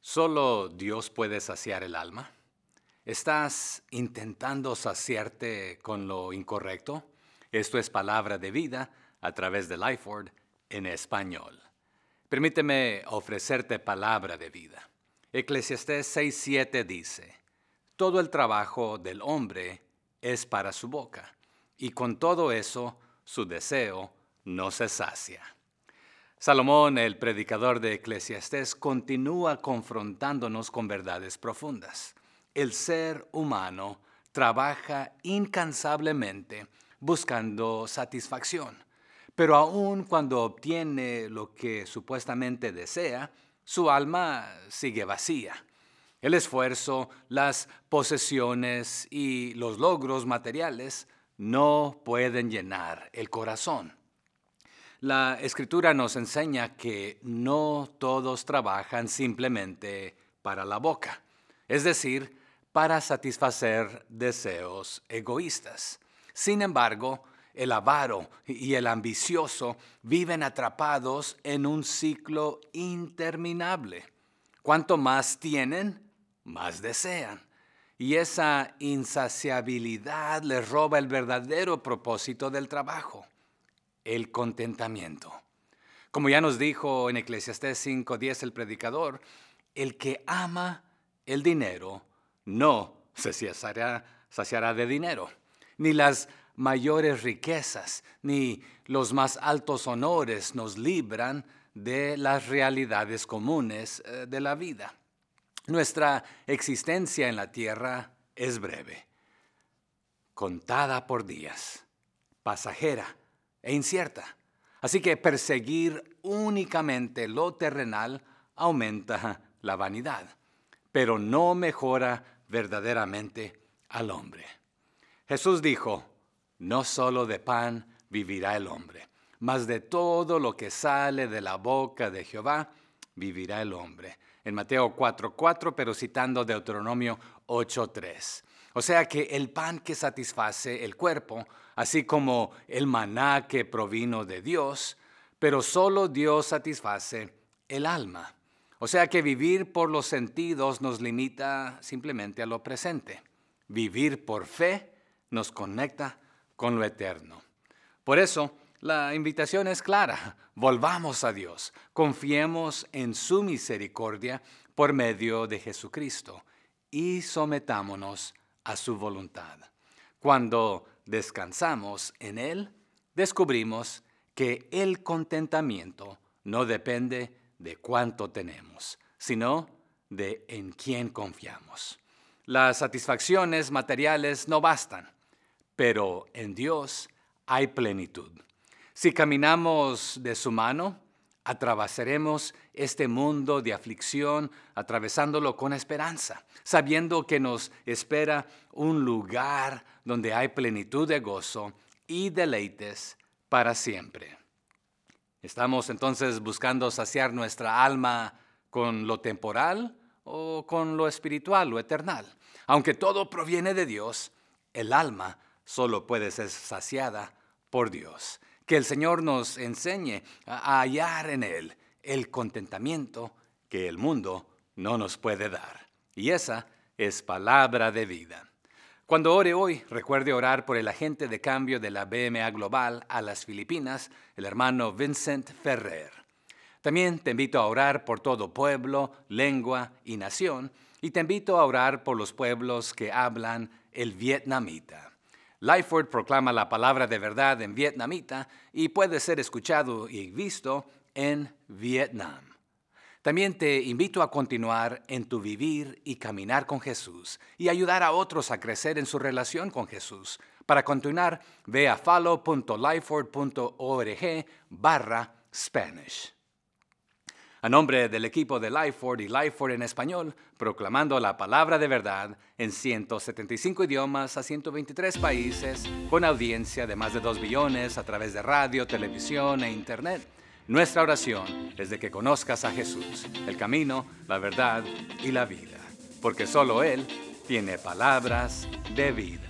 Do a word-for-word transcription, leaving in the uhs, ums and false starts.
¿Solo Dios puede saciar el alma? ¿Estás intentando saciarte con lo incorrecto? Esto es Palabra de Vida a través de Lifeword en español. Permíteme ofrecerte palabra de vida. Eclesiastés seis siete dice: todo el trabajo del hombre es para su boca, y con todo eso su deseo no se sacia. Salomón, el predicador de Eclesiastés, continúa confrontándonos con verdades profundas. El ser humano trabaja incansablemente buscando satisfacción, pero aun cuando obtiene lo que supuestamente desea, su alma sigue vacía. El esfuerzo, las posesiones y los logros materiales no pueden llenar el corazón. La Escritura nos enseña que no todos trabajan simplemente para la boca, es decir, para satisfacer deseos egoístas. Sin embargo, el avaro y el ambicioso viven atrapados en un ciclo interminable. Cuanto más tienen, más desean. Y esa insaciabilidad les roba el verdadero propósito del trabajo: el contentamiento. Como ya nos dijo en Eclesiastés cinco diez el predicador, el que ama el dinero no se saciará, saciará de dinero, ni las mayores riquezas, ni los más altos honores nos libran de las realidades comunes de la vida. Nuestra existencia en la tierra es breve, contada por días, pasajera e incierta. Así que perseguir únicamente lo terrenal aumenta la vanidad, pero no mejora verdaderamente al hombre. Jesús dijo: no solo de pan vivirá el hombre, mas de todo lo que sale de la boca de Jehová vivirá el hombre. En Mateo cuatro cuatro, pero citando Deuteronomio ocho tres. O sea que el pan que satisface el cuerpo, así como el maná que provino de Dios, pero solo Dios satisface el alma. O sea que vivir por los sentidos nos limita simplemente a lo presente. Vivir por fe nos conecta con lo eterno. Por eso, la invitación es clara: volvamos a Dios, confiemos en su misericordia por medio de Jesucristo y sometámonos a su voluntad. Cuando descansamos en Él, descubrimos que el contentamiento no depende de cuánto tenemos, sino de en quién confiamos. Las satisfacciones materiales no bastan, pero en Dios hay plenitud. Si caminamos de su mano, atravesaremos este mundo de aflicción, atravesándolo con esperanza, sabiendo que nos espera un lugar donde hay plenitud de gozo y deleites para siempre. ¿Estamos entonces buscando saciar nuestra alma con lo temporal o con lo espiritual, lo eternal? Aunque todo proviene de Dios, el alma solo puede ser saciada por Dios. Que el Señor nos enseñe a hallar en Él el contentamiento que el mundo no nos puede dar. Y esa es palabra de vida. Cuando ore hoy, recuerde orar por el agente de cambio de la B M A Global a las Filipinas, el hermano Vincent Ferrer. También te invito a orar por todo pueblo, lengua y nación, y te invito a orar por los pueblos que hablan el vietnamita. Lifeword proclama la palabra de verdad en vietnamita y puede ser escuchado y visto en Vietnam. También te invito a continuar en tu vivir y caminar con Jesús y ayudar a otros a crecer en su relación con Jesús. Para continuar, ve a follow.lifeword.org barra Spanish. A nombre del equipo de Lifeword y Lifeword en español, proclamando la palabra de verdad en ciento setenta y cinco idiomas a ciento veintitrés países, con audiencia de más de dos billones a través de radio, televisión e internet, nuestra oración es de que conozcas a Jesús, el camino, la verdad y la vida, porque solo Él tiene palabras de vida.